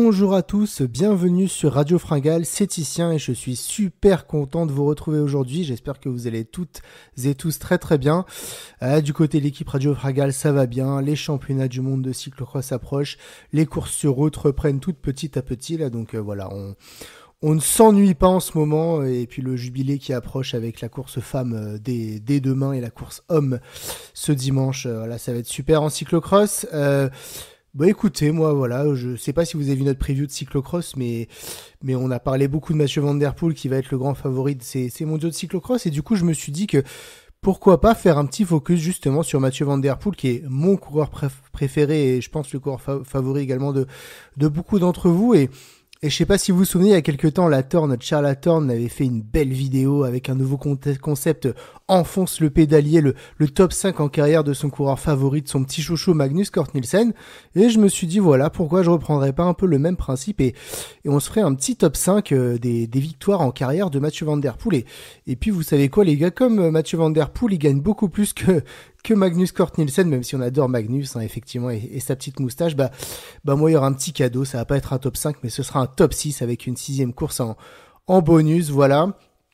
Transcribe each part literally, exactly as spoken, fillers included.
Bonjour à tous, bienvenue sur Radio Fringale, c'est Titien et je suis super content de vous retrouver aujourd'hui. J'espère que vous allez toutes et tous très très bien. Euh, du côté de l'équipe Radio Fringale, ça va bien, les championnats du monde de cyclocross approchent, les courses sur route reprennent toutes petit à petit là, donc euh, voilà, on... On ne s'ennuie pas en ce moment, et puis le jubilé qui approche avec la course femme dès, dès demain et la course homme ce dimanche, euh, là ça va être super en cyclocross. Euh, bah écoutez, moi voilà, je sais pas si vous avez vu notre preview de cyclocross, mais mais on a parlé beaucoup de Mathieu Van Der Poel qui va être le grand favori de ces, ces mondiaux de cyclocross, et du coup je me suis dit que pourquoi pas faire un petit focus justement sur Mathieu Van Der Poel qui est mon coureur préf- préféré et je pense le coureur fa- favori également de de beaucoup d'entre vous. Et Et je sais pas si vous vous souvenez, il y a quelques temps, la Thorne, Charles Thorne avait fait une belle vidéo avec un nouveau concept, enfonce le pédalier, le, le top cinq en carrière de son coureur favori, de son petit chouchou Magnus Cort Nielsen. Et je me suis dit, voilà, pourquoi je reprendrais pas un peu le même principe et, et on se ferait un petit top cinq euh, des, des victoires en carrière de Mathieu Van Der Poel. Et, et puis, vous savez quoi, les gars, comme euh, Mathieu Van Der Poel, il gagne beaucoup plus que, que Magnus Cort Nielsen, même si on adore Magnus, hein, effectivement, et, et sa petite moustache, bah, bah, moi, il y aura un petit cadeau, ça va pas être un top cinq, mais ce sera un top six avec une sixième course en, en bonus, voilà.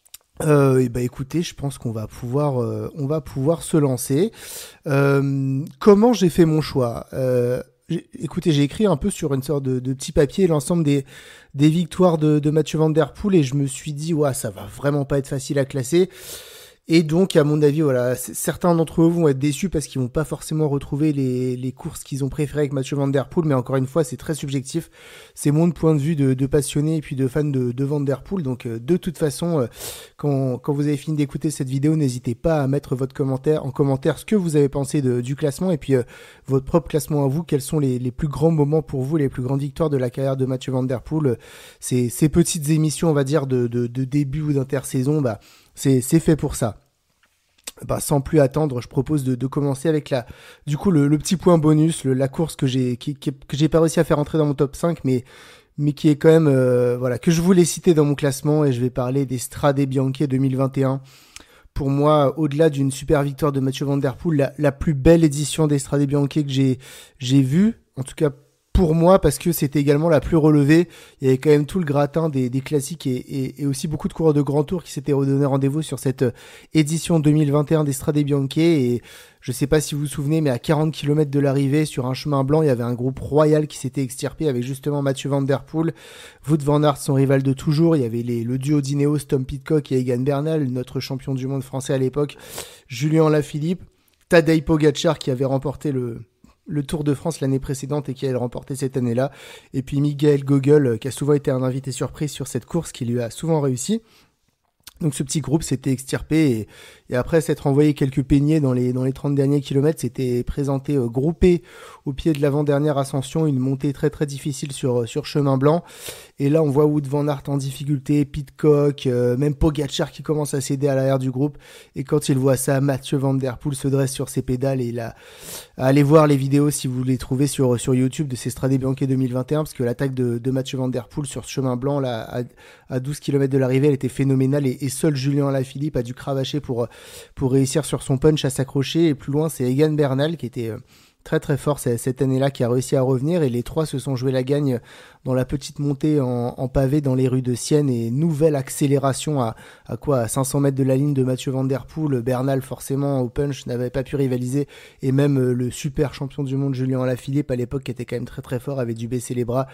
Euh, et bah écoutez, je pense qu'on va pouvoir, euh, on va pouvoir se lancer. Euh, comment j'ai fait mon choix euh, j'ai, Écoutez, j'ai écrit un peu sur une sorte de, de petit papier l'ensemble des, des victoires de, de Mathieu Van Der Poel et je me suis dit, ouais, ça va vraiment pas être facile à classer. Et donc, à mon avis, voilà, certains d'entre eux vont être déçus parce qu'ils vont pas forcément retrouver les, les courses qu'ils ont préférées avec Mathieu Van Der Poel, mais encore une fois, c'est très subjectif. C'est mon point de vue de, de passionné et puis de fan de, de Van Der Poel. Donc, euh, de toute façon, euh, quand, quand vous avez fini d'écouter cette vidéo, n'hésitez pas à mettre votre commentaire en commentaire ce que vous avez pensé de, du classement et puis euh, votre propre classement à vous. Quels sont les, les plus grands moments pour vous, les plus grandes victoires de la carrière de Mathieu Van Der Poel. Ces, ces petites émissions, on va dire, de, de, de début ou d'intersaison, bah, c'est, c'est fait pour ça. Bah, sans plus attendre, je propose de, de commencer avec la, du coup, le, le petit point bonus, le, la course que j'ai, qui, qui, que j'ai pas réussi à faire entrer dans mon top cinq, mais, mais qui est quand même, euh, voilà, que je voulais citer dans mon classement, et je vais parler des Strade Bianche deux mille vingt et un. Pour moi, au-delà d'une super victoire de Mathieu Van Der Poel, la, la plus belle édition des Strade Bianche que j'ai, j'ai vue, en tout cas, pour moi, parce que c'était également la plus relevée. Il y avait quand même tout le gratin des, des classiques et, et, et aussi beaucoup de coureurs de grand tour qui s'étaient redonné rendez-vous sur cette édition deux mille vingt et un des Strade Bianche. Et je sais pas si vous vous souvenez, mais à quarante kilomètres de l'arrivée, sur un chemin blanc, il y avait un groupe royal qui s'était extirpé avec justement Mathieu Van Der Poel, Wout van Aert, son rival de toujours. Il y avait les, le duo d'Ineos, Tom Pidcock et Egan Bernal, notre champion du monde français à l'époque, Julien Alaphilippe, Tadej Pogacar qui avait remporté le... le Tour de France l'année précédente et qui a remporté cette année-là. Et puis Miguel Gogol, qui a souvent été un invité surprise sur cette course, qui lui a souvent réussi. Donc ce petit groupe s'était extirpé et, et après s'être envoyé quelques peignets dans les, dans les trente derniers kilomètres, s'était présenté euh, groupé au pied de l'avant-dernière ascension, une montée très très difficile sur, sur chemin blanc. Et là on voit Wout van Aert en difficulté, Pidcock, euh, même Pogacar qui commence à céder à l'arrière du groupe. Et quand il voit ça, Mathieu Van Der Poel se dresse sur ses pédales et il a... Allez voir les vidéos si vous les trouvez sur, sur YouTube de ces Strade Bianche deux mille vingt et un, parce que l'attaque de, de Mathieu Van Der Poel sur ce chemin blanc là, à, à douze kilomètres de l'arrivée, elle était phénoménale et, et seul Julien Alaphilippe a dû cravacher pour, pour réussir sur son punch à s'accrocher. Et plus loin, c'est Egan Bernal qui était très très fort cette année-là, qui a réussi à revenir, et les trois se sont joués la gagne dans la petite montée en, en pavé dans les rues de Sienne, et nouvelle accélération à, à quoi, à cinq cents mètres de la ligne de Mathieu Van Der Poel. Bernal forcément au punch n'avait pas pu rivaliser, et même le super champion du monde Julien Alaphilippe à l'époque, qui était quand même très très fort, avait dû baisser les bras.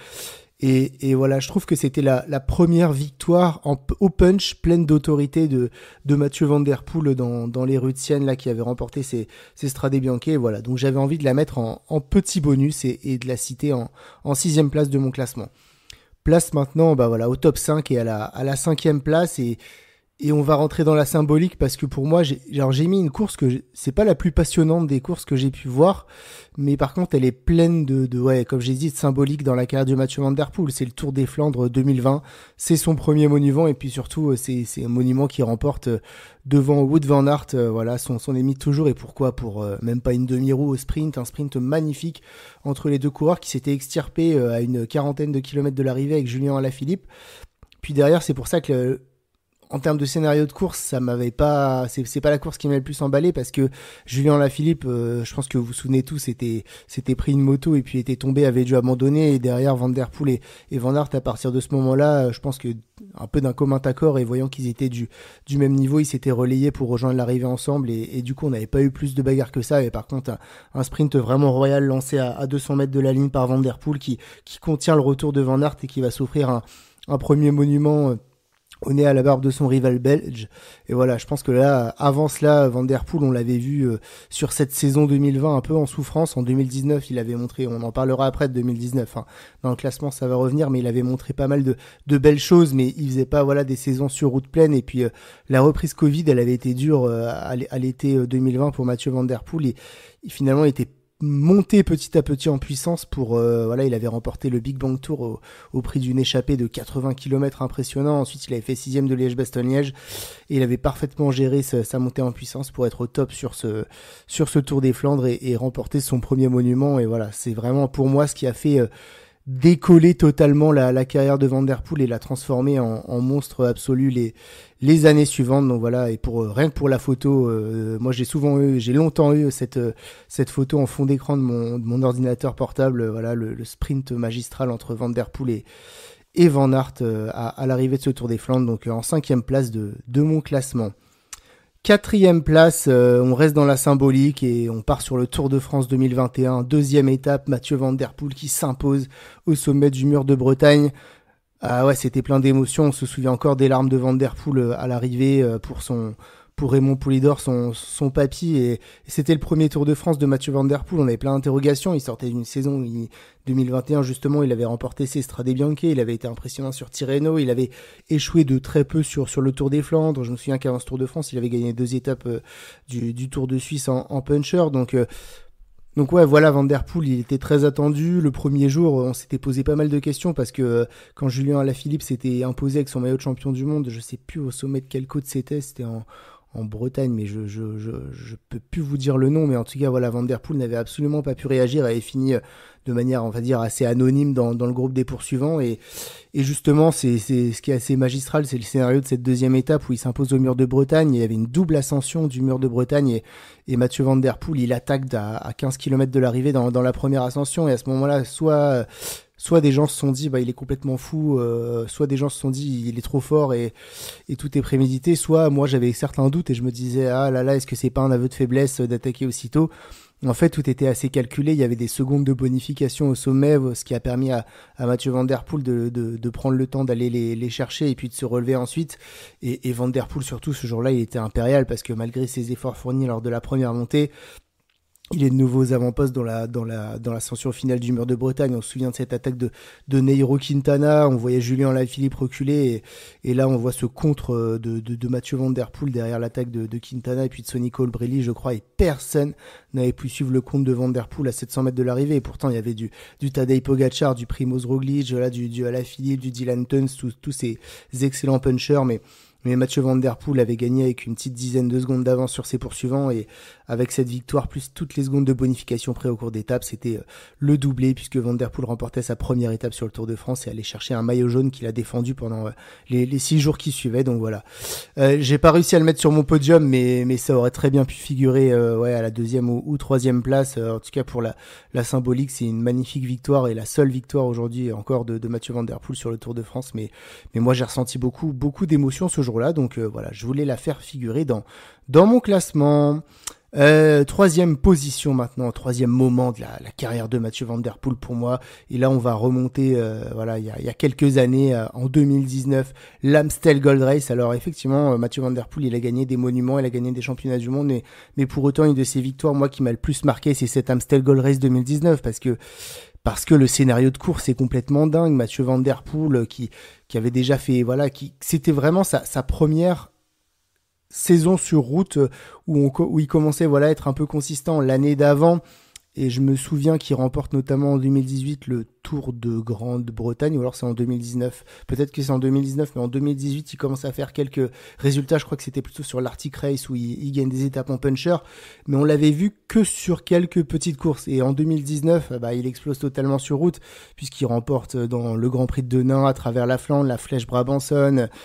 Et, et voilà, je trouve que c'était la, la première victoire en, au punch, pleine d'autorité de, de Mathieu Van Der Poel dans, dans les rues de Sienne, là, qui avait remporté ses, ses Strade Bianche. Et voilà, donc j'avais envie de la mettre en, en petit bonus et, et de la citer en, en sixième place de mon classement. Place maintenant, bah voilà, au top cinq et à la, à la cinquième place, et Et on va rentrer dans la symbolique, parce que pour moi, j'ai, genre, j'ai mis une course que j'ai, c'est pas la plus passionnante des courses que j'ai pu voir, mais par contre, elle est pleine de, de ouais, comme j'ai dit, de symbolique dans la carrière de Mathieu Van Der Poel. C'est le Tour des Flandres deux mille vingt. C'est son premier monument, et puis surtout, c'est, c'est un monument qui remporte devant Wout van Aert. Voilà, son, son est mis toujours, et pourquoi? Pour euh, même pas une demi-roue au sprint, un sprint magnifique entre les deux coureurs qui s'étaient extirpés euh, à une quarantaine de kilomètres de l'arrivée avec Julien Alaphilippe. Puis derrière, c'est pour ça que le, en termes de scénario de course, ça m'avait pas, c'est, c'est pas la course qui m'avait le plus emballé parce que Julien Alaphilippe, euh, je pense que vous vous souvenez tous, c'était, c'était pris une moto et puis était tombé, avait dû abandonner et derrière Van Der Poel et, et Van Aert à partir de ce moment-là, euh, je pense que un peu d'un commun accord et voyant qu'ils étaient du, du même niveau, ils s'étaient relayés pour rejoindre l'arrivée ensemble et, et du coup on n'avait pas eu plus de bagarres que ça. Et par contre un, un sprint vraiment royal lancé à, à deux cents mètres de la ligne par Van Der Poel qui, qui contient le retour de Van Aert et qui va s'offrir un, un premier monument au nez à la barbe de son rival belge. Et voilà, je pense que là, avant cela, Van Der Poel, on l'avait vu euh, sur cette saison deux mille vingt un peu en souffrance. En deux mille dix-neuf, il avait montré, on en parlera après de deux mille dix-neuf, hein, dans le classement ça va revenir, mais il avait montré pas mal de, de belles choses, mais il faisait pas voilà des saisons sur route pleine. Et puis euh, la reprise Covid, elle avait été dure euh, à, à l'été deux mille vingt pour Mathieu Van Der Poel et, et finalement il était monté petit à petit en puissance pour euh, voilà, il avait remporté le Big Bang Tour au, au prix d'une échappée de quatre-vingts kilomètres impressionnant. Ensuite il avait fait sixième de Liège-Bastogne-Liège et il avait parfaitement géré sa, sa montée en puissance pour être au top sur ce sur ce Tour des Flandres et, et remporter son premier monument. Et voilà, c'est vraiment pour moi ce qui a fait euh, décoller totalement la, la carrière de Van Der Poel et la transformer en, en monstre absolu les les années suivantes. Donc voilà, et pour euh, rien que pour la photo, euh, moi j'ai souvent eu, j'ai longtemps eu cette euh, cette photo en fond d'écran de mon de mon ordinateur portable. Euh, voilà le, le sprint magistral entre Van Der Poel et et Van Aert euh, à, à l'arrivée de ce Tour des Flandres. Donc euh, en cinquième place de de mon classement. Quatrième place, euh, on reste dans la symbolique et on part sur le Tour de France deux mille vingt et un. Deuxième étape, Mathieu Van Der Poel qui s'impose au sommet du mur de Bretagne. Ah ouais, c'était plein d'émotions. On se souvient encore des larmes de Van Der Poel à l'arrivée pour son pour Raymond Poulidor, son son papy. Et, et c'était le premier Tour de France de Mathieu Van Der Poel. On avait plein d'interrogations. Il sortait d'une saison il, deux mille vingt et un justement. Il avait remporté ses Strade Bianche. Il avait été impressionnant sur Tirreno. Il avait échoué de très peu sur sur le Tour des Flandres. Je me souviens qu'avant ce Tour de France, il avait gagné deux étapes euh, du du Tour de Suisse en, en puncher. Donc euh, Donc ouais, voilà, Van Der Poel, il était très attendu. Le premier jour, on s'était posé pas mal de questions parce que euh, quand Julien Alaphilippe s'était imposé avec son maillot de champion du monde, je sais plus au sommet de quelle côte c'était, c'était en, en Bretagne, mais je, je, je, je peux plus vous dire le nom, mais en tout cas, voilà, Van Der Poel n'avait absolument pas pu réagir, avait fini euh, de manière, on va dire, assez anonyme dans, dans le groupe des poursuivants. Et, et justement, c'est, c'est ce qui est assez magistral, c'est le scénario de cette deuxième étape où il s'impose au mur de Bretagne. Il y avait une double ascension du mur de Bretagne et, et Mathieu Van Der Poel, il attaque à, à quinze kilomètres de l'arrivée dans, dans la première ascension. Et à ce moment-là, soit... Soit des gens se sont dit bah il est complètement fou, euh, soit des gens se sont dit il est trop fort et et tout est prémédité, soit moi j'avais certains doutes et je me disais ah là là est-ce que c'est pas un aveu de faiblesse d'attaquer aussitôt. En fait tout était assez calculé, il y avait des secondes de bonification au sommet, ce qui a permis à, à Mathieu Van Der Poel de, de, de prendre le temps d'aller les, les chercher et puis de se relever ensuite. Et, et Van Der Poel surtout ce jour-là il était impérial parce que malgré ses efforts fournis lors de la première montée, il est de nouveau aux avant-postes dans la dans la dans l'ascension finale du mur de Bretagne. On se souvient de cette attaque de de Nairo Quintana. On voyait Julien Alaphilippe reculer et, et là on voit ce contre de de, de Mathieu Van Der Poel derrière l'attaque de, de Quintana et puis de Sonny Colbrelli, je crois. Et personne n'avait pu suivre le compte de Van Der Poel à sept cents mètres de l'arrivée. Et pourtant il y avait du du Tadej Pogacar, du Primoz Roglic, là du du Alaphilippe, du Dylan Teuns, tous tous ces excellents punchers, mais Mais Mathieu Van Der Poel avait gagné avec une petite dizaine de secondes d'avance sur ses poursuivants et avec cette victoire plus toutes les secondes de bonification près au cours d'étape, c'était le doublé puisque Van Der Poel remportait sa première étape sur le Tour de France et allait chercher un maillot jaune qu'il a défendu pendant les, les six jours qui suivaient. Donc voilà, euh, j'ai pas réussi à le mettre sur mon podium, mais mais ça aurait très bien pu figurer euh, ouais à la deuxième ou, ou troisième place. Euh, en tout cas pour la la symbolique, c'est une magnifique victoire et la seule victoire aujourd'hui encore de, de Mathieu Van Der Poel sur le Tour de France. Mais mais moi j'ai ressenti beaucoup beaucoup d'émotions ce jour là, donc euh, voilà, je voulais la faire figurer dans dans mon classement. Euh, troisième position maintenant, troisième moment de la, la carrière de Mathieu Van Der Poel pour moi. Et là, on va remonter, euh, voilà, il y a, il y a quelques années, euh, en deux mille dix-neuf, l'Amstel Gold Race. Alors effectivement, euh, Mathieu Van Der Poel, il a gagné des monuments, il a gagné des championnats du monde, mais, mais pour autant, une de ses victoires, moi, qui m'a le plus marqué, c'est cette Amstel Gold Race deux mille dix-neuf, parce que parce que le scénario de course est complètement dingue. Mathieu Van Der Poel, qui qui avait déjà fait, voilà, qui c'était vraiment sa, sa première saison sur route où, on, où il commençait voilà à être un peu consistant l'année d'avant. Et je me souviens qu'il remporte notamment en deux mille dix-huit le Tour de Grande-Bretagne, ou alors c'est en deux mille dix-neuf. Peut-être que c'est en deux mille dix-neuf, mais en deux mille dix-huit, il commence à faire quelques résultats. Je crois que c'était plutôt sur l'Arctic Race où il, il gagne des étapes en puncher. Mais on l'avait vu que sur quelques petites courses. Et en deux mille dix-neuf, bah, il explose totalement sur route, puisqu'il remporte dans le Grand Prix de Denain à travers la Flandre, la Flèche Brabançonne,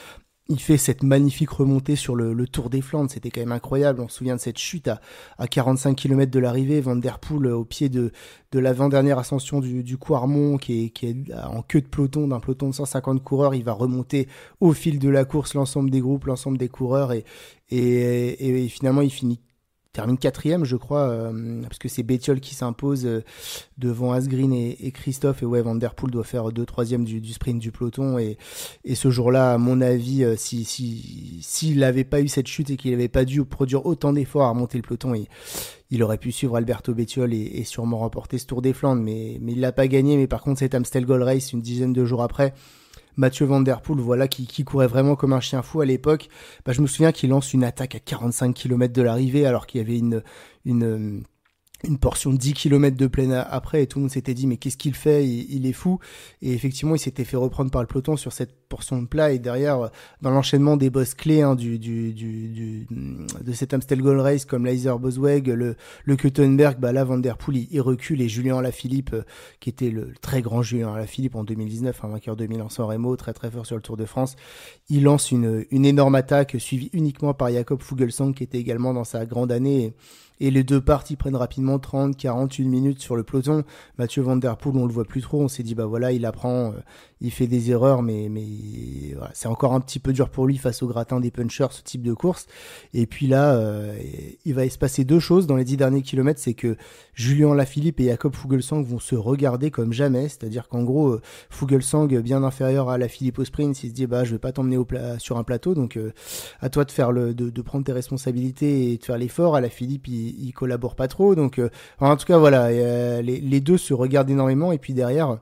Il fait cette magnifique remontée sur le, le Tour des Flandres, c'était quand même incroyable. On se souvient de cette chute à, à quarante-cinq kilomètres de l'arrivée, Van der Poel au pied de, de l'avant-dernière ascension du, du Quarmont, qui est, qui est en queue de peloton, d'un peloton de cent cinquante coureurs. Il va remonter au fil de la course l'ensemble des groupes, l'ensemble des coureurs, et, et, et, et finalement il finit termine quatrième, je crois, euh, parce que c'est Bettiol qui s'impose euh, devant Asgreen et, et Christophe, et ouais, Van der Poel doit faire deux troisièmes du, du sprint du peloton, et, et ce jour-là, à mon avis, euh, si si s'il n'avait pas eu cette chute et qu'il n'avait pas dû produire autant d'efforts à remonter le peloton, il, il aurait pu suivre Alberto Bettiol et, et sûrement remporter ce Tour des Flandres, mais, mais il l'a pas gagné. Mais par contre, cet Amstel Gold Race, une dizaine de jours après, Mathieu Van Der Poel, voilà, qui, qui courait vraiment comme un chien fou à l'époque. Bah, je me souviens qu'il lance une attaque à quarante-cinq kilomètres de l'arrivée, alors qu'il y avait une, une, une portion de dix kilomètres de plaine après, et tout le monde s'était dit mais qu'est-ce qu'il fait, il, il est fou. Et effectivement il s'était fait reprendre par le peloton sur cette portion de plat, et derrière dans l'enchaînement des boss clés hein, du, du, du, du, de cet Amstel Gold Race comme Leiser Bosweg, le, le Kuttenberg, bah là Van Der Poel il, il recule, et Julien Alaphilippe euh, qui était le très grand Julien Alaphilippe en deux mille dix-neuf, un vainqueur deux mille en San Remo, très très fort sur le Tour de France, il lance une, une énorme attaque suivie uniquement par Jakob Fuglsang qui était également dans sa grande année, et, Et les deux parties prennent rapidement trente, quarante, une minutes sur le peloton. Mathieu Van Der Poel, on le voit plus trop. On s'est dit, bah voilà, il apprend, euh, il fait des erreurs, mais, mais voilà, c'est encore un petit peu dur pour lui face au gratin des punchers, ce type de course. Et puis là, euh, il va se passer deux choses dans les dix derniers kilomètres. C'est que Julien Alaphilippe et Jakob Fuglsang vont se regarder comme jamais. C'est-à-dire qu'en gros, euh, Fuglsang, bien inférieur à Alaphilippe au sprint, il se dit, bah je vais pas t'emmener au pla- sur un plateau, donc euh, à toi de faire le, de, de prendre tes responsabilités et de faire l'effort. Alaphilippe, il il collabore pas trop, donc euh, en tout cas voilà, euh, les, les deux se regardent énormément, et puis derrière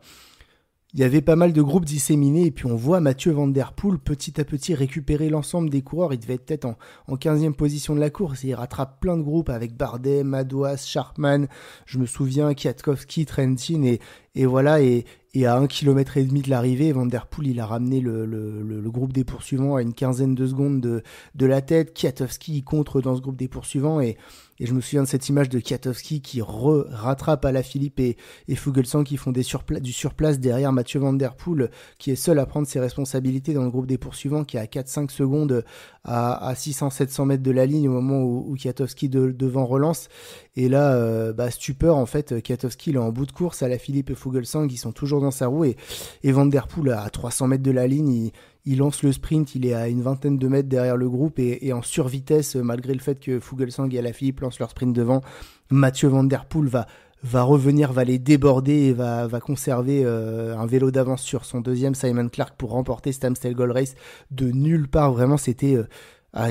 il y avait pas mal de groupes disséminés, et puis on voit Mathieu Van Der Poel petit à petit récupérer l'ensemble des coureurs. Il devait être peut-être en, en quinzième position de la course, et il rattrape plein de groupes avec Bardet, Madouas, Sharpman, je me souviens, Kwiatkowski, Trentin, et, et voilà, et, et à un kilomètre et demi de l'arrivée, Van Der Poel, il a ramené le, le, le, le groupe des poursuivants à une quinzaine de secondes de, de la tête. Kwiatkowski, il contre dans ce groupe des poursuivants, et, et je me souviens de cette image de Kwiatkowski qui re, rattrape Alaphilippe et, et Fuglsang qui font des surpla- du surplace derrière Mathieu Van Der Poel, qui est seul à prendre ses responsabilités dans le groupe des poursuivants, qui est à quatre cinq secondes à, à six cents sept cents mètres de la ligne au moment où, où Kwiatkowski de, devant relance. Et là, euh, bah, stupeur, en fait, Kwiatkowski, il est en bout de course, Alaphilippe et Fuglsang, ils sont toujours dans sa roue, et, et Van Der Poel, à trois cents mètres de la ligne, il, il lance le sprint, il est à une vingtaine de mètres derrière le groupe, et, et en survitesse, malgré le fait que Fuglsang et Alaphilippe lancent leur sprint devant, Mathieu Van Der Poel va, va revenir, va les déborder, et va, va conserver euh, un vélo d'avance sur son deuxième, Simon Clark, pour remporter cet Amstel Gold Race de nulle part. Vraiment, c'était... Euh, Ah,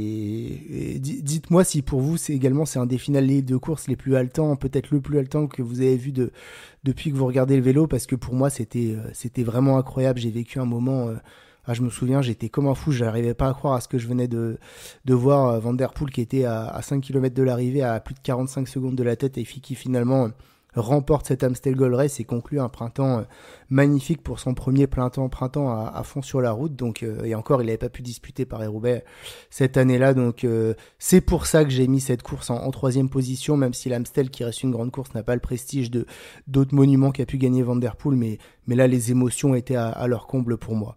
j'ai. Dites-moi si pour vous c'est également c'est un des finales de course les plus haletants, peut-être le plus haletant que vous avez vu de depuis que vous regardez le vélo, parce que pour moi c'était c'était vraiment incroyable. J'ai vécu un moment. Euh, ah, je me souviens, j'étais comme un fou, j'arrivais pas à croire à ce que je venais de de voir. Van Der Poel qui était à, à cinq kilomètres de l'arrivée, à plus de quarante-cinq secondes de la tête, et qui finalement remporte cet Amstel Gold Race et conclut un printemps euh, magnifique pour son premier printemps printemps à, à fond sur la route. Donc euh, et encore, il n'avait pas pu disputer Paris-Roubaix cette année-là. Donc euh, c'est pour ça que j'ai mis cette course en, en troisième position, même si l'Amstel, qui reste une grande course, n'a pas le prestige de d'autres monuments qu'a pu gagner Van Der Poel. Mais mais là, les émotions étaient à, à leur comble pour moi.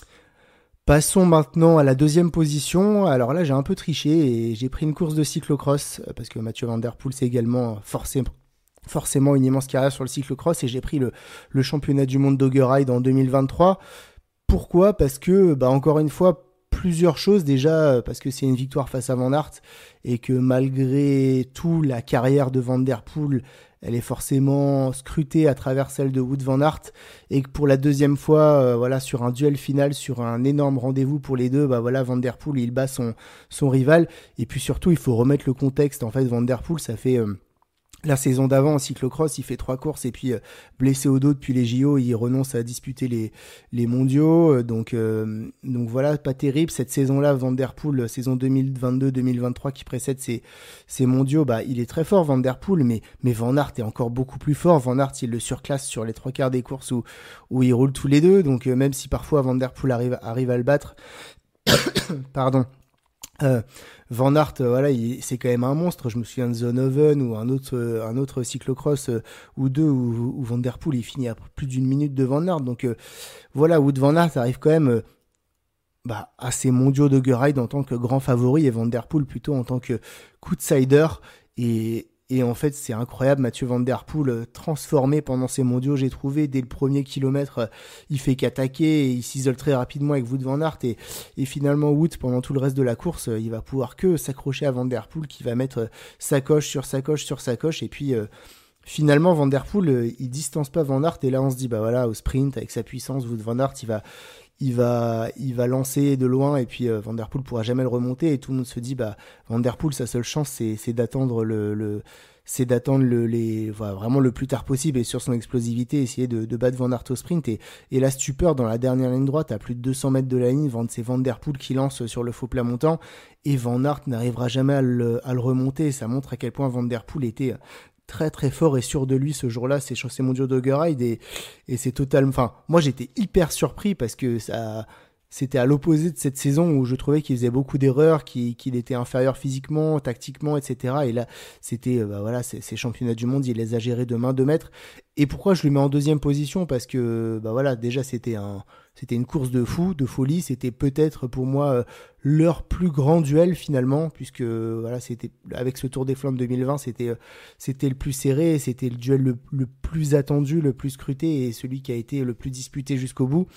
Passons maintenant à la deuxième position. Alors là, j'ai un peu triché et j'ai pris une course de cyclocross, parce que Mathieu Van Der Poel, c'est également forcément forcément une immense carrière sur le cyclocross, et j'ai pris le, le championnat du monde Dogger Ride en deux mille vingt-trois. Pourquoi ? Parce que, bah, encore une fois, plusieurs choses. Déjà, parce que c'est une victoire face à Van Aert, et que malgré tout, la carrière de Van Der Poel, elle est forcément scrutée à travers celle de Wout van Aert, et que pour la deuxième fois, euh, voilà, sur un duel final, sur un énorme rendez-vous pour les deux, bah voilà, Van Der Poel, il bat son, son rival. Et puis surtout, il faut remettre le contexte. En fait, Van Der Poel, ça fait... Euh, la saison d'avant en cyclocross, il fait trois courses, et puis euh, blessé au dos depuis les J O, il renonce à disputer les, les mondiaux. Donc, euh, donc voilà, pas terrible. Cette saison-là, Van Der Poel, saison deux mille vingt-deux deux mille vingt-trois qui précède ces, ces mondiaux, bah, il est très fort, Van Der Poel, mais, mais Van Aert est encore beaucoup plus fort. Van Aert, il le surclasse sur les trois quarts des courses où, où ils roulent tous les deux. Donc euh, même si parfois Van Der Poel arrive, arrive à le battre, pardon, Euh, Van Aert, euh, voilà, il, c'est quand même un monstre. Je me souviens de Zonhoven ou un autre, euh, un autre cyclocross euh, ou deux où, où Van Der Poel il finit à plus d'une minute de Van Aert. Donc euh, voilà, Wout van Aert arrive quand même euh, bah, à ces mondiaux de Ride en tant que grand favori et Van Der Poel plutôt en tant que outsider. Et, et en fait, c'est incroyable, Mathieu Van Der Poel euh, transformé pendant ces mondiaux, j'ai trouvé. Dès le premier kilomètre, euh, il fait qu'attaquer et il s'isole très rapidement avec Wout van Aert. Et, et finalement, Wout, pendant tout le reste de la course, euh, il va pouvoir que s'accrocher à Van Der Poel qui va mettre euh, sacoche sur sacoche sur sacoche. Et puis... Euh, Finalement, Van Der Poel, euh, il distance pas Van Aert et là on se dit bah voilà, au sprint avec sa puissance, Wout van Aert, il va il va il va lancer de loin et puis euh, Van Der Poel pourra jamais le remonter et tout le monde se dit bah Van Der Poel, sa seule chance c'est c'est d'attendre le, le c'est d'attendre le les voilà, vraiment le plus tard possible et sur son explosivité essayer de, de battre Van Aert au sprint et et la stupeur dans la dernière ligne droite à plus de deux cents mètres de la ligne, c'est Van Der Poel qui lance sur le faux plat montant et Van Aert n'arrivera jamais à le, à le remonter. Ça montre à quel point Van Der Poel était très très fort et sûr de lui ce jour-là, c'est sur ces mondiaux de Ride et, et c'est totalement, enfin, moi j'étais hyper surpris parce que ça, c'était à l'opposé de cette saison où je trouvais qu'il faisait beaucoup d'erreurs, qu'il, qu'il était inférieur physiquement, tactiquement, et cetera. Et là, c'était, bah voilà, ces, ces championnats du monde, il les a gérés de main de maître. Et pourquoi je le mets en deuxième position? Parce que, bah voilà, déjà c'était un, c'était une course de fou, de folie. C'était peut-être pour moi euh, leur plus grand duel finalement, puisque voilà, c'était avec ce Tour des Flandres deux mille vingt, c'était, euh, c'était le plus serré, c'était le duel le, le plus attendu, le plus scruté et celui qui a été le plus disputé jusqu'au bout.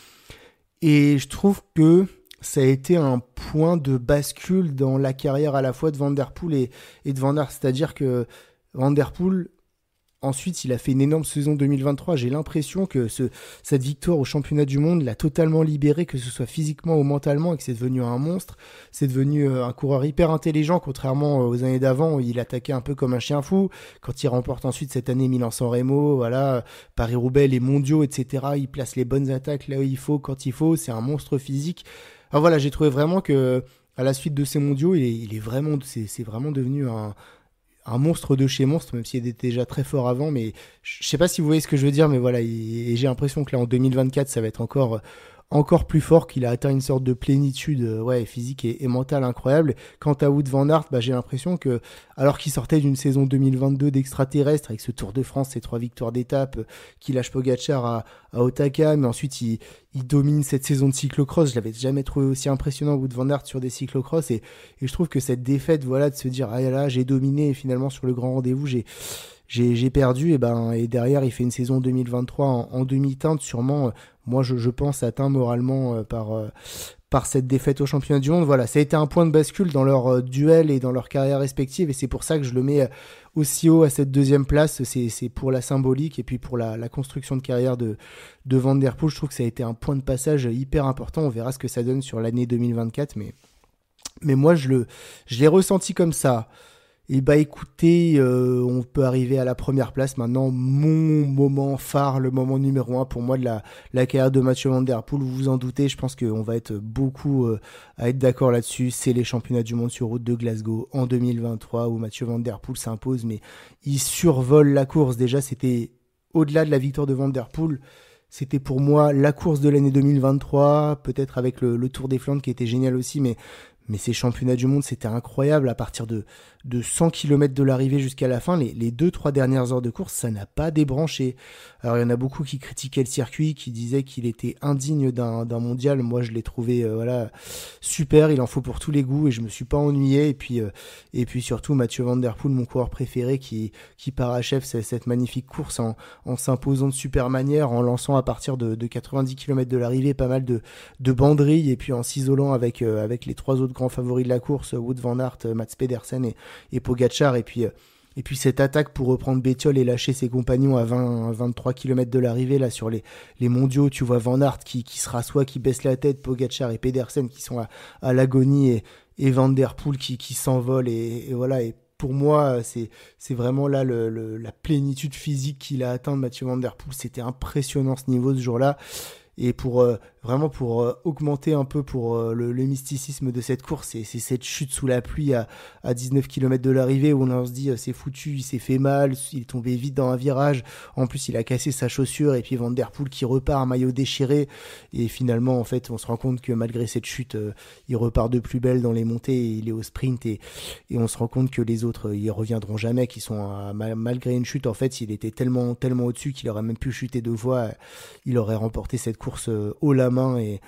Et je trouve que ça a été un point de bascule dans la carrière à la fois de Van Der Poel et, et de Van Aert. C'est-à-dire que Van Der Poel, ensuite, il a fait une énorme saison deux mille vingt-trois. J'ai l'impression que ce, cette victoire au championnat du monde l'a totalement libéré, que ce soit physiquement ou mentalement, et que c'est devenu un monstre. C'est devenu un coureur hyper intelligent, contrairement aux années d'avant où il attaquait un peu comme un chien fou. Quand il remporte ensuite cette année Milan-San Remo, voilà, Paris-Roubaix, les mondiaux, et cetera. Il place les bonnes attaques là où il faut, quand il faut. C'est un monstre physique. Alors voilà, j'ai trouvé vraiment que à la suite de ces mondiaux, il est, il est vraiment, c'est, c'est vraiment devenu un un monstre de chez monstre, même s'il était déjà très fort avant, mais je sais pas si vous voyez ce que je veux dire, mais voilà, et j'ai l'impression que là en deux mille vingt-quatre, ça va être encore encore plus fort, qu'il a atteint une sorte de plénitude ouais, physique et, et mentale incroyable. Quant à Wout van Aert, bah, j'ai l'impression que, alors qu'il sortait d'une saison deux mille vingt-deux d'extraterrestre, avec ce Tour de France, ces trois victoires d'étape, euh, qui lâche Pogacar à, à Osaka, mais ensuite il, il domine cette saison de cyclocross. Je l'avais jamais trouvé aussi impressionnant, Wout van Aert, sur des cyclocross, et, et je trouve que cette défaite, voilà, de se dire, ah là, j'ai dominé, et finalement sur le grand rendez-vous, j'ai J'ai, j'ai perdu, et ben et derrière il fait une saison deux mille vingt-trois en, en demi-teinte, sûrement euh, moi je, je pense atteint moralement euh, par euh, par cette défaite au championnat du monde. Voilà, ça a été un point de bascule dans leur euh, duel et dans leur carrière respective, et c'est pour ça que je le mets euh, aussi haut à cette deuxième place. C'est c'est pour la symbolique et puis pour la, la construction de carrière de de Van Der Poel. Je trouve que ça a été un point de passage hyper important. On verra ce que ça donne sur l'année deux mille vingt-quatre, mais mais moi je le je l'ai ressenti comme ça. Et bah écoutez, euh, on peut arriver à la première place maintenant, mon moment phare, le moment numéro un pour moi de la, la carrière de Mathieu Van Der Poel. Vous vous en doutez, je pense qu'on va être beaucoup euh, à être d'accord là-dessus. C'est les championnats du monde sur route de Glasgow en deux mille vingt-trois où Mathieu Van Der Poel s'impose, mais il survole la course. Déjà, c'était au-delà de la victoire de Van Der Poel. C'était pour moi la course de l'année deux mille vingt-trois, peut-être avec le, le Tour des Flandres qui était génial aussi, mais Mais ces championnats du monde, c'était incroyable. À partir de, de cent kilomètres de l'arrivée jusqu'à la fin, les, les deux, trois dernières heures de course, ça n'a pas débranché. Alors, il y en a beaucoup qui critiquaient le circuit, qui disaient qu'il était indigne d'un, d'un mondial. Moi, je l'ai trouvé, euh, voilà, super. Il en faut pour tous les goûts et je me suis pas ennuyé. Et puis, euh, et puis surtout, Mathieu Van Der Poel, mon coureur préféré, qui, qui parachève cette, cette magnifique course en, en s'imposant de super manière, en lançant à partir de, de quatre-vingt-dix kilomètres de l'arrivée pas mal de, de banderilles et puis en s'isolant avec, euh, avec les trois autres grands favoris de la course, Wout van Aert, Mats Pedersen et, et Pogacar, et puis, et puis cette attaque pour reprendre Bettiol et lâcher ses compagnons à vingt, vingt-trois kilomètres de l'arrivée, là, sur les, les mondiaux, tu vois Van Aert qui, qui se rassoit, qui baisse la tête, Pogacar et Pedersen qui sont à, à l'agonie, et, et Van Der Poel qui, qui s'envole, et, et voilà, et pour moi, c'est, c'est vraiment là le, le, la plénitude physique qu'il a atteint, Mathieu Van Der Poel. C'était impressionnant ce niveau ce jour-là. Et pour euh, vraiment pour euh, augmenter un peu pour euh, le, le mysticisme de cette course, c'est, c'est cette chute sous la pluie à, à dix-neuf kilomètres de l'arrivée où on se dit euh, c'est foutu, il s'est fait mal, il est tombé vite dans un virage, en plus il a cassé sa chaussure, et puis Van Der Poel qui repart, un maillot déchiré, et finalement en fait on se rend compte que malgré cette chute, euh, il repart de plus belle dans les montées, et il est au sprint, et, et on se rend compte que les autres, euh, ils reviendront jamais, qu'ils sont à, malgré une chute, en fait il était tellement, tellement au-dessus qu'il aurait même pu chuter deux fois, il aurait remporté cette course haut la main, et,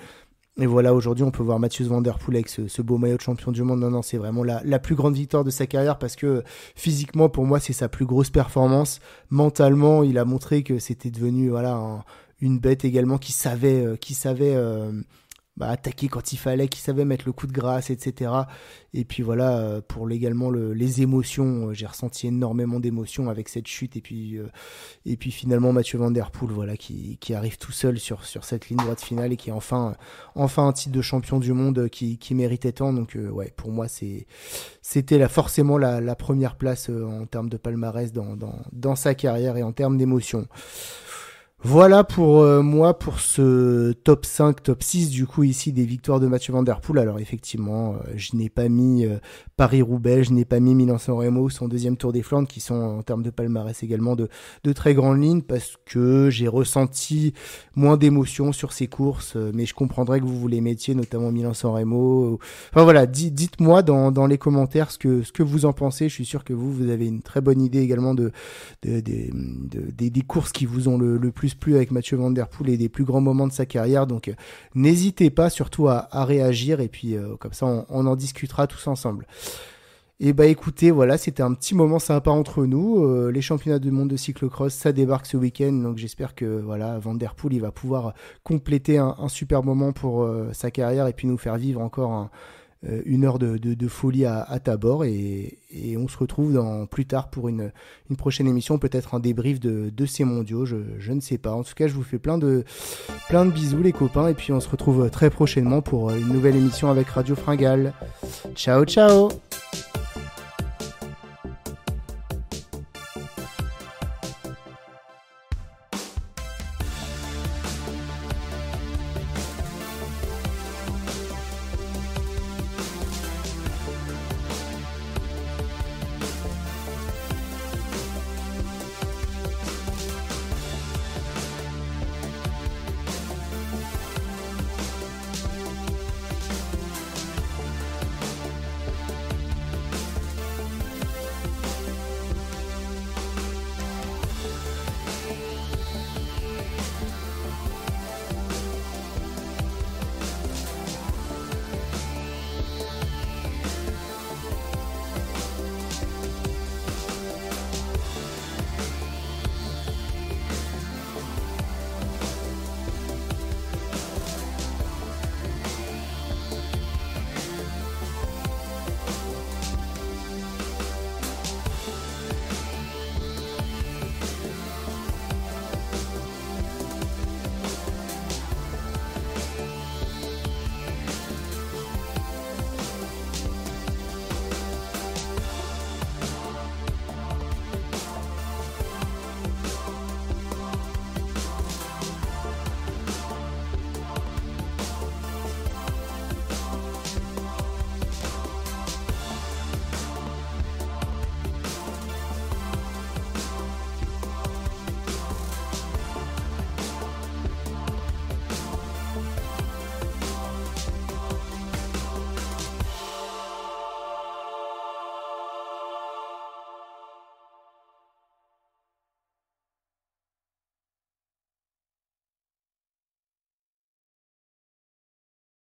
Et voilà, aujourd'hui, on peut voir Mathieu Van Der Poel avec ce, ce beau maillot de champion du monde. Non, non, c'est vraiment la, la plus grande victoire de sa carrière parce que physiquement, pour moi, c'est sa plus grosse performance. Mentalement, il a montré que c'était devenu voilà un, une bête également qui savait, euh, qui savait euh, bah, attaquer quand il fallait, qui savait mettre le coup de grâce, et cetera. Et puis voilà, euh, pour également le, les émotions, euh, j'ai ressenti énormément d'émotions avec cette chute. Et puis, euh, et puis finalement, Mathieu Van Der Poel, voilà, qui, qui arrive tout seul sur, sur cette ligne droite finale et qui est enfin, enfin un titre de champion du monde qui, qui méritait tant. Donc euh, ouais, pour moi, c'est, c'était là forcément la, la première place euh, en termes de palmarès dans, dans, dans sa carrière et en termes d'émotions. Voilà pour euh, moi pour ce top cinq, top six du coup ici des victoires de Mathieu Van Der Poel. Alors effectivement, euh, je n'ai pas mis euh, Paris-Roubaix, je n'ai pas mis Milan-San Remo, son deuxième Tour des Flandres qui sont en termes de palmarès également de, de très grandes lignes parce que j'ai ressenti moins d'émotions sur ces courses, euh, mais je comprendrais que vous vous les mettiez, notamment Milan-San Remo. Enfin voilà, di- dites-moi dans, dans les commentaires ce que, ce que vous en pensez. Je suis sûr que vous, vous avez une très bonne idée également de, de, de, de, de des courses qui vous ont le, le plus plus avec Mathieu Van Der Poel et des plus grands moments de sa carrière, donc euh, n'hésitez pas surtout à, à réagir et puis euh, comme ça on, on en discutera tous ensemble. Et bah écoutez, voilà, c'était un petit moment sympa entre nous, euh, les championnats du monde de cyclocross, ça débarque ce week-end, donc j'espère que voilà, Van Der Poel il va pouvoir compléter un, un super moment pour euh, sa carrière et puis nous faire vivre encore un une heure de, de, de folie à, à Tabor et, et on se retrouve dans, plus tard pour une, une prochaine émission, peut-être un débrief de, de ces mondiaux, je, je ne sais pas. En tout cas, je vous fais plein de, plein de bisous les copains et puis on se retrouve très prochainement pour une nouvelle émission avec Radio Fringale. Ciao, ciao!